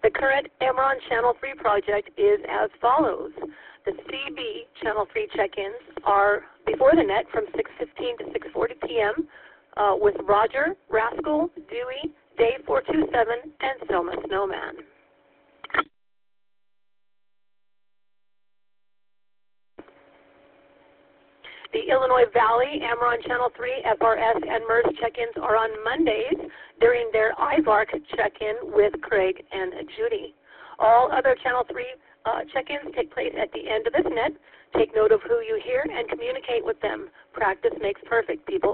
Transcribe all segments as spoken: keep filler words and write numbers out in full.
The current Amron Channel three project is as follows. The C B Channel three check-ins are before the net from six fifteen to six forty p m Uh, with Roger, Rascal, Dewey, Dave four two seven, and Selma Snowman. The Illinois Valley, Amron Channel three, F R S, and M E R S check-ins are on Mondays during their I V A R C check-in with Craig and Judy. All other Channel three uh, check-ins take place at the end of this net. Take note of who you hear and communicate with them. Practice makes perfect, people.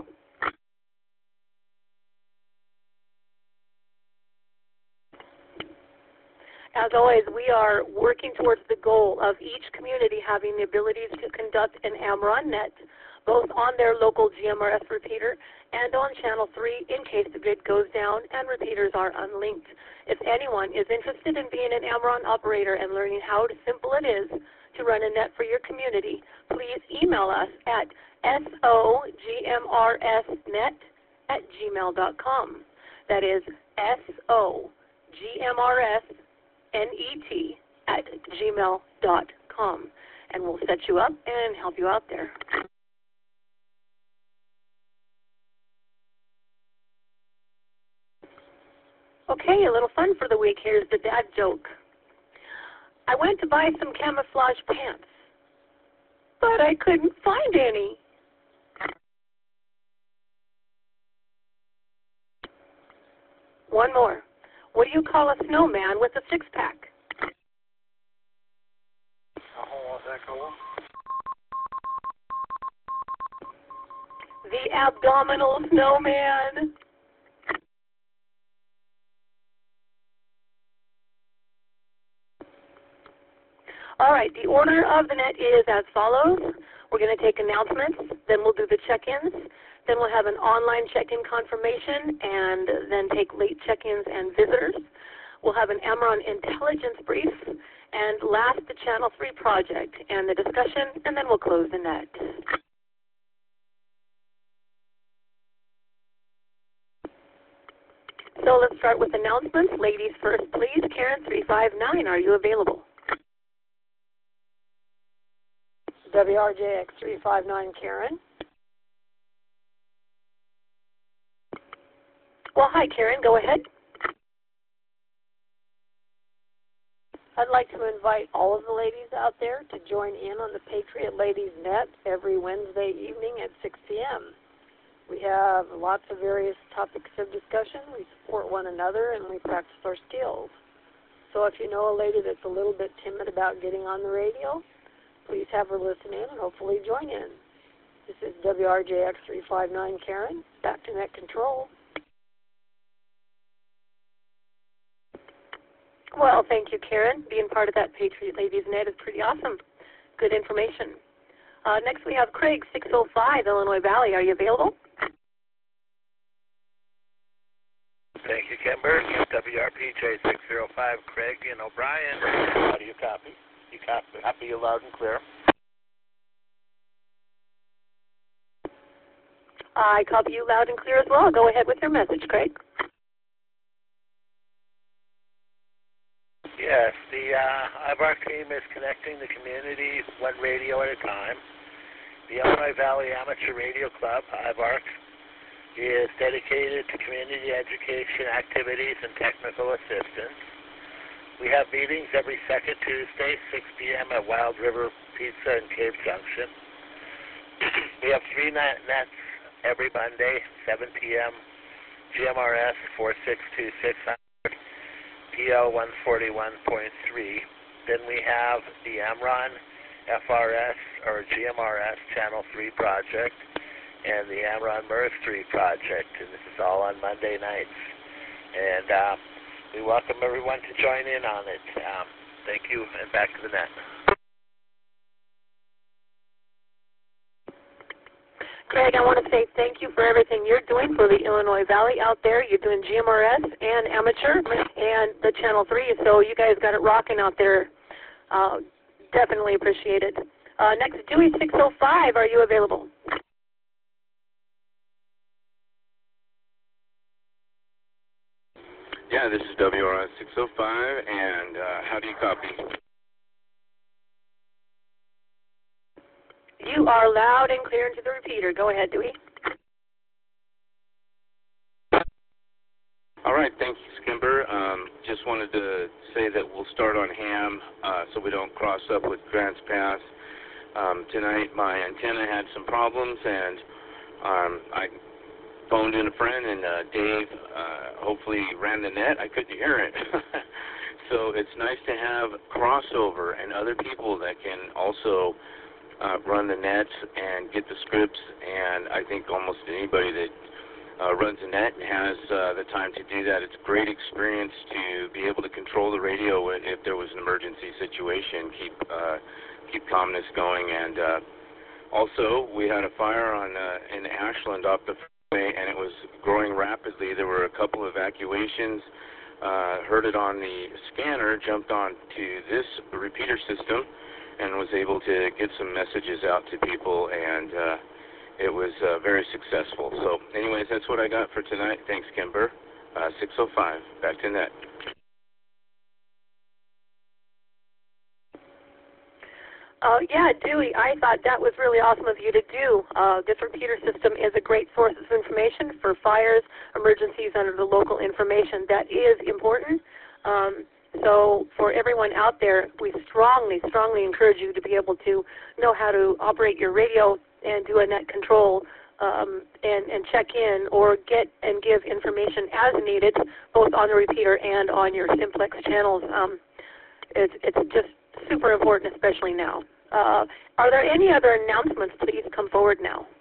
As always, we are working towards the goal of each community having the abilities to conduct an Amron net, both on their local G M R S repeater and on Channel three in case the grid goes down and repeaters are unlinked. If anyone is interested in being an Amron operator and learning how simple it is to run a net for your community, please email us at sogmrsnet at gmail dot com. That is S O G M R S N E T at gmail dot com, and we'll set you up and help you out there. Okay, a little fun for the week. Here's the dad joke. I went to buy some camouflage pants, but I couldn't find any. One more. What do you call a snowman with a six-pack? The abdominal snowman. All right, the order of the net is as follows. We're going to take announcements, then we'll do the check-ins, then we'll have an online check-in confirmation, and then take late check-ins and visitors. We'll have an Amron intelligence brief, and last, the Channel three project and the discussion, and then we'll close the net. So let's start with announcements. Ladies first, please. Karen three five nine, are you available? W R J X three five nine, Karen. Well, hi, Karen. Go ahead. I'd like to invite all of the ladies out there to join in on the Patriot Ladies Net every Wednesday evening at six p m We have lots of various topics of discussion. We support one another, and we practice our skills. So if you know a lady that's a little bit timid about getting on the radio, please have her listen in and hopefully join in. This is W R J X three five nine, Karen. Back to net control. Well, thank you, Karen. Being part of that Patriot Ladies Net is pretty awesome. Good information. Uh, next we have Craig, six oh five, Illinois Valley. Are you available? Thank you, Kimber. W R P J six oh five, Craig and O'Brien. How do you copy? You copy, copy you loud and clear. I copy you loud and clear as well. Go ahead with your message, Craig. Yes, the uh, I V A R C team is connecting the community one radio at a time. The Illinois Valley Amateur Radio Club, I V A R C, is dedicated to community education activities and technical assistance. We have meetings every second Tuesday, six p m at Wild River Pizza in Cave Junction. We have three net nets every Monday, seven p m G M R S four six two six hundred, P L one forty-one point three. Then we have the Amron F R S or G M R S Channel three project and the Amron M E R S three project, and this is all on Monday nights. And uh, we welcome everyone to join in on it. Um, thank you, and back to the net. Craig, I want to say thank you for everything you're doing for the Illinois Valley out there. You're doing G M R S and amateur and the Channel three, so you guys got it rocking out there. Uh, definitely appreciate it. Uh, next, Dewey six oh five, are you available? Yeah, this is W R S six oh five, and uh, how do you copy? You are loud and clear into the repeater. Go ahead, Dewey. All right, thank you, Skimber. Um, just wanted to say that we'll start on ham uh, so we don't cross up with Grants Pass. Um, tonight my antenna had some problems, and um, I phoned in a friend, and uh, Dave uh, hopefully ran the net. I couldn't hear it. So it's nice to have crossover and other people that can also uh, run the nets and get the scripts, and I think almost anybody that uh, runs a net has uh, the time to do that. It's a great experience to be able to control the radio if there was an emergency situation, keep, uh, keep calmness going, and uh, also we had a fire on uh, in Ashland off the and it was growing rapidly. There were a couple of evacuations, uh, heard it on the scanner, jumped on to this repeater system, and was able to get some messages out to people, and uh, it was uh, very successful. So anyways, that's what I got for tonight. Thanks, Kimber. Uh, six oh five, back to net. Uh, yeah, Dewey, I thought that was really awesome of you to do. Uh, this repeater system is a great source of information for fires, emergencies, and the local information. That is important. Um, so for everyone out there, we strongly, strongly encourage you to be able to know how to operate your radio and do a net control um, and, and check in or get and give information as needed, both on the repeater and on your simplex channels. Um, it's, it's just super important, especially now. Uh, are there any other announcements? Please come forward now.